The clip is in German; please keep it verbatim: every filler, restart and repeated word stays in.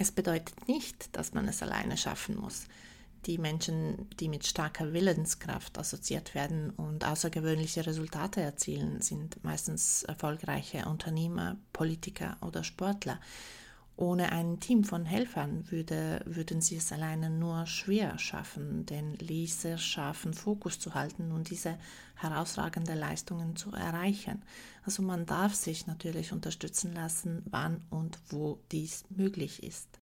Es bedeutet nicht, dass man es alleine schaffen muss. Die Menschen, die mit starker Willenskraft assoziiert werden und außergewöhnliche Resultate erzielen, sind meistens erfolgreiche Unternehmer, Politiker oder Sportler. Ohne ein Team von Helfern würde, würden sie es alleine nur schwer schaffen, den laserscharfen Fokus zu halten und diese herausragende Leistungen zu erreichen. Also man darf sich natürlich unterstützen lassen, wann und wo dies möglich ist.